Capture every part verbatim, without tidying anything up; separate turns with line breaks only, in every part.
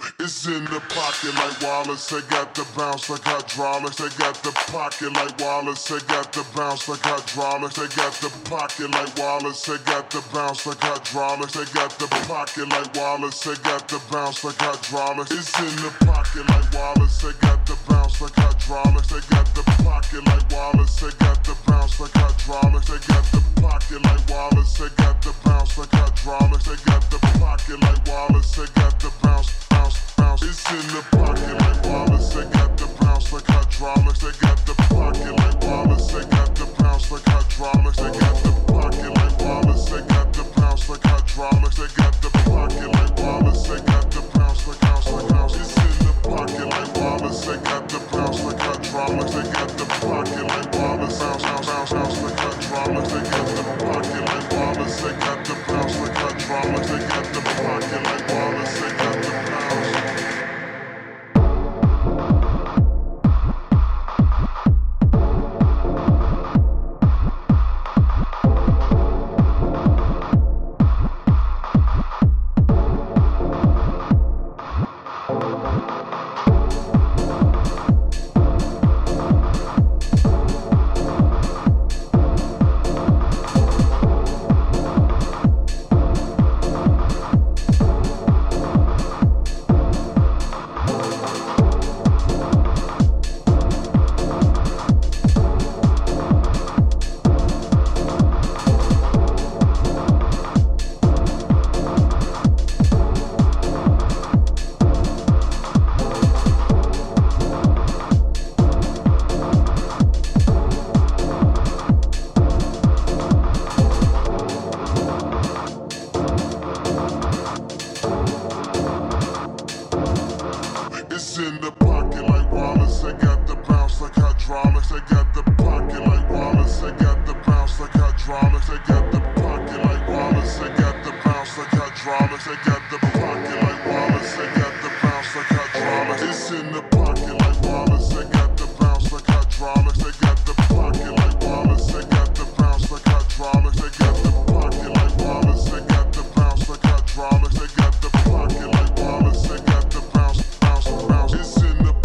It's in the pocket like Wallace. They got the bounce like hydraulics. They got the pocket like Wallace. They got the bounce like hydraulics. They got the pocket like Wallace. They got the bounce like hydraulics. They got the pocket like Wallace. They got the bounce like hydraulics. It's in the pocket like Wallace. They got the bounce like hydraulics. They got the pocket like Wallace. They got the bounce like hydraulics. They got the pocket like Wallace. They got the bounce like hydraulics. They got the pocket like Wallace. They got the bounce, bounce, bounce. It's in the pocket like Wallace. They got the bounce like hydraulics. They got the pocket like Wallace. They got the bounce like hydraulics. They got the pocket like Wallace. They got the bounce like hydraulics. They got the pocket like Wallace. They got the bounce like bounce like bounce. It's in the pocket like Wallace. They got the bounce like hydraulics. They got the pocket like Wallace. Bounce, bounce, bounce, bounce like hydraulics. They got the pocket like Wallace. They got the bounce like hydraulics. They got the pocket like Wallace. They got the bounce. It's in the pocket like Wallace. They got the bounce like hydraulics. They got the pocket like Wallace. They got the bounce like hydraulics. They got the pocket like Wallace. They got the bounce like hydraulics. They got the pocket like Wallace. They got the bounce like hydraulics. It's in the pocket like Wallace. They got the bounce like hydraulics. They got the pocket like Wallace. They got the bounce like hydraulics. They got the pocket like Wallace. They got the bounce like hydraulics. They got the pocket like Wallace. They got the bounce, bounce, bounce. It's in the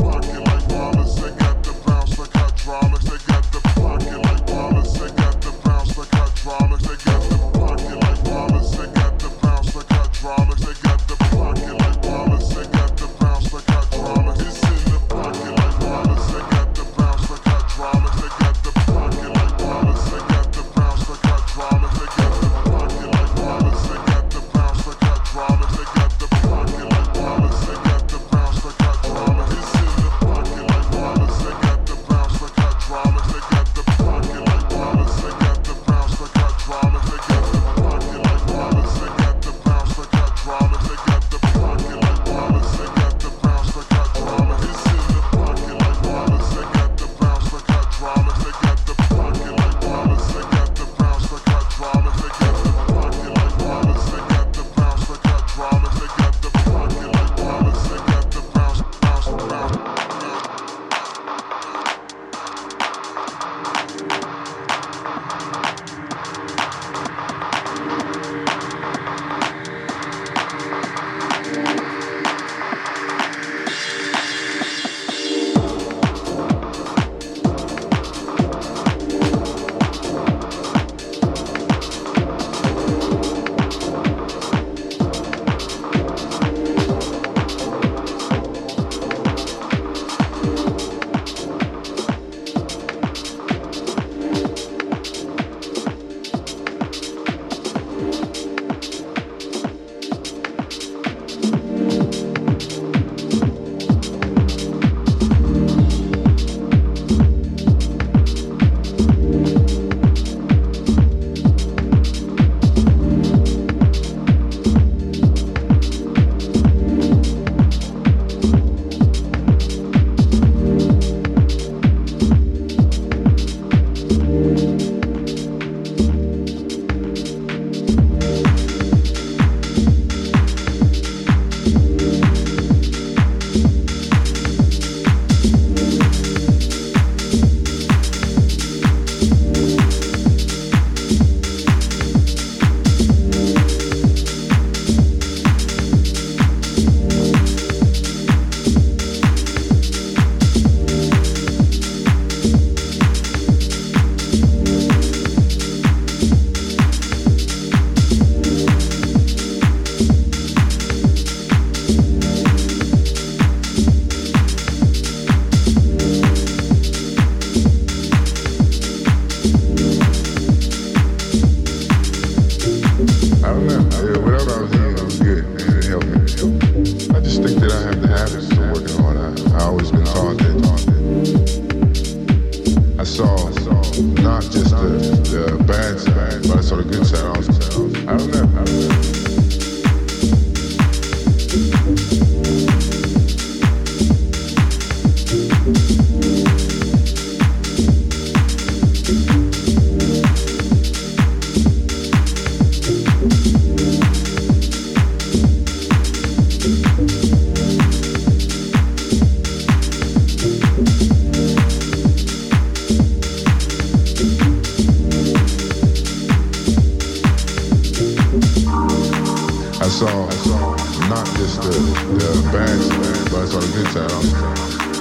not just the, the bad side, but it's on the good side also.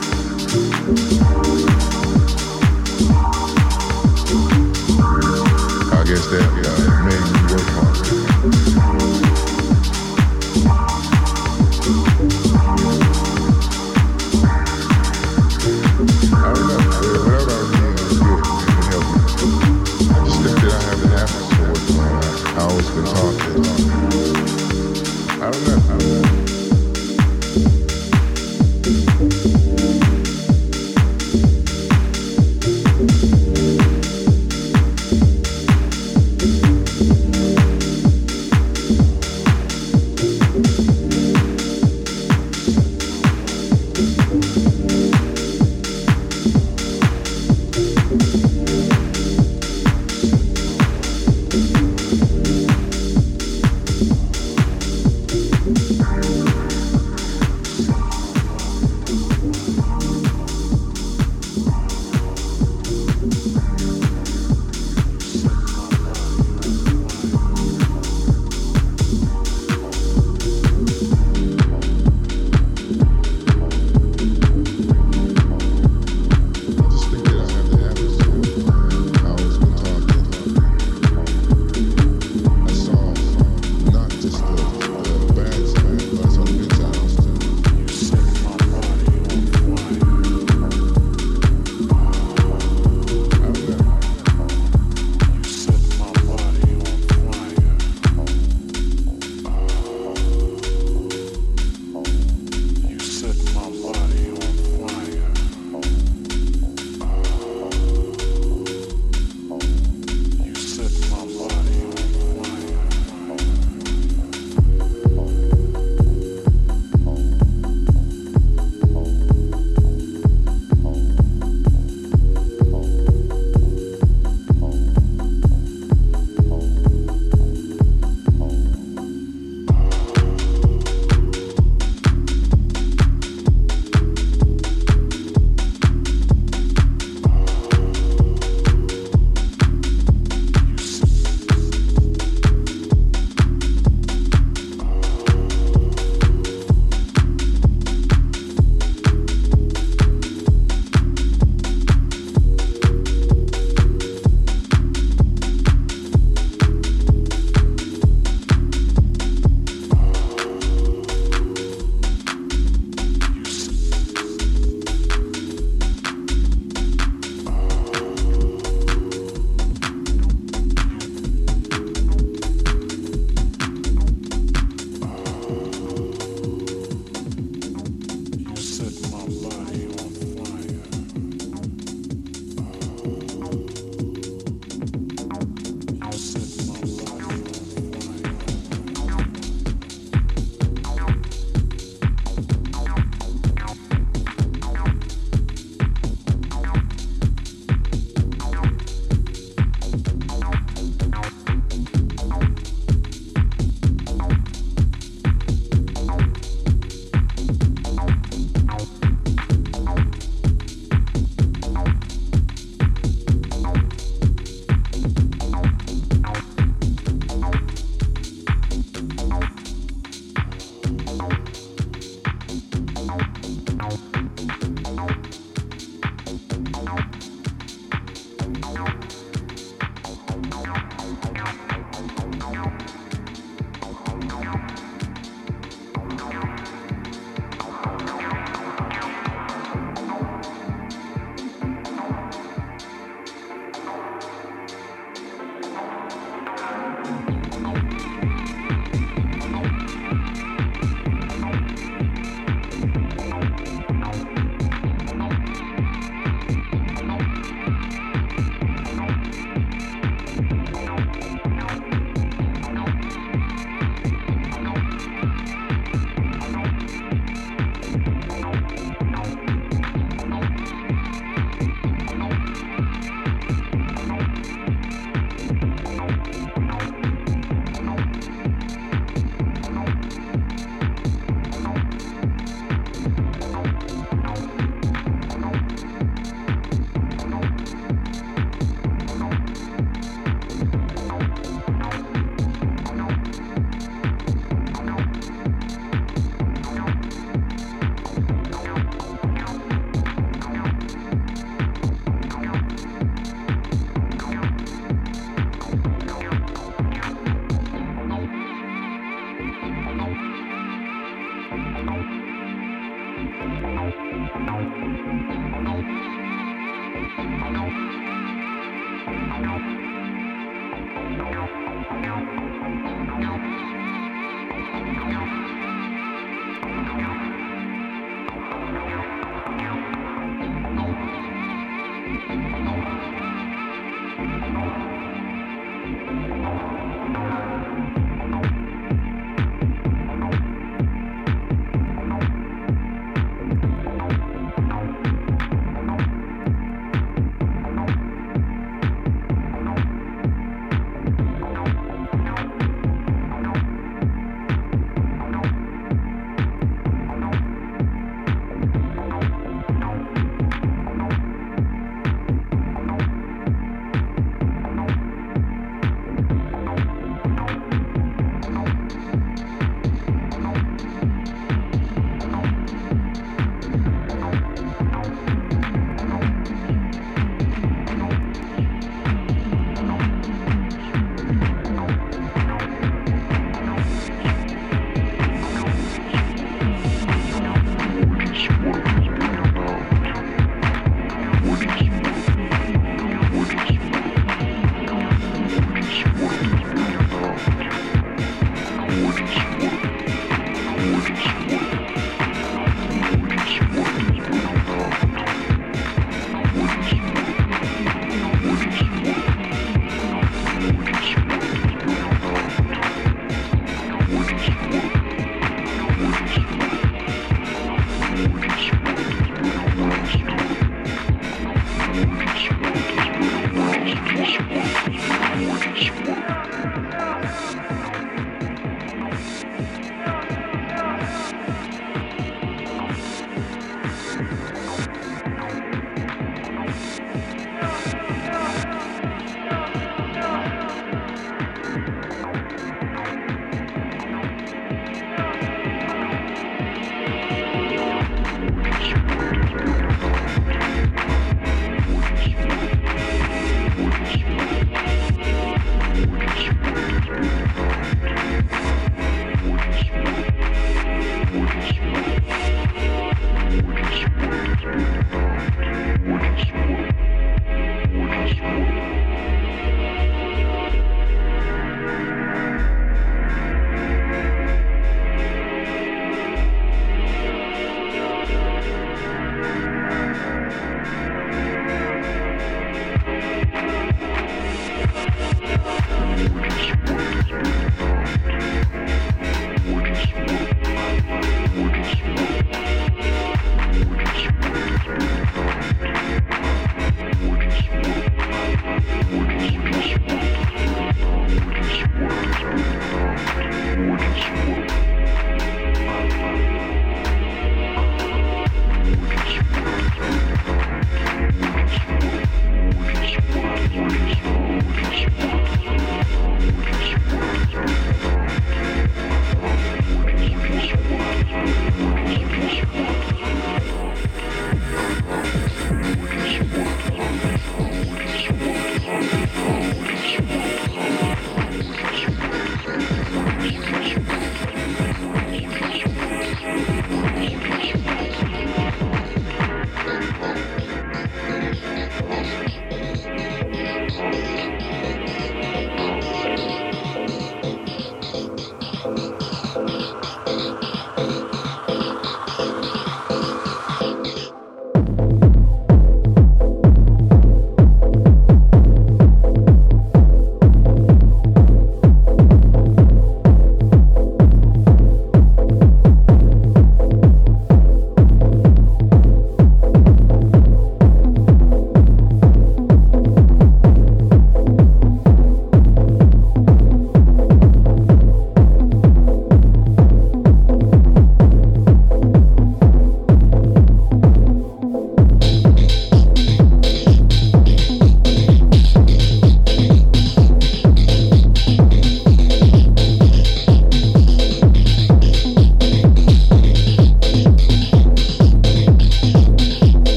I guess that uh, made me work harder. I don't know. Whatever I was doing was good. It helped me. I just think that I haven't happened for what's going on. I always been taught that. I don't know. I don't know.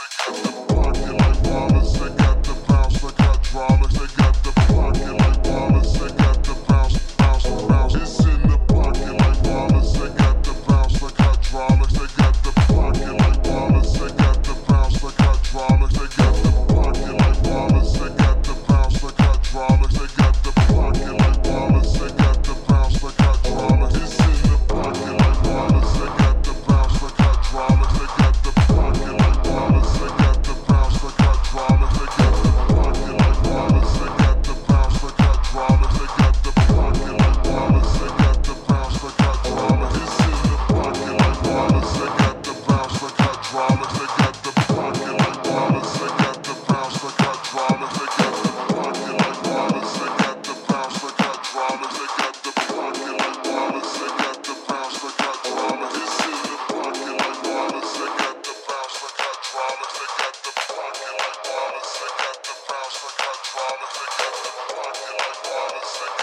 They got the parking like Wallace. They got the parking like Wallace. They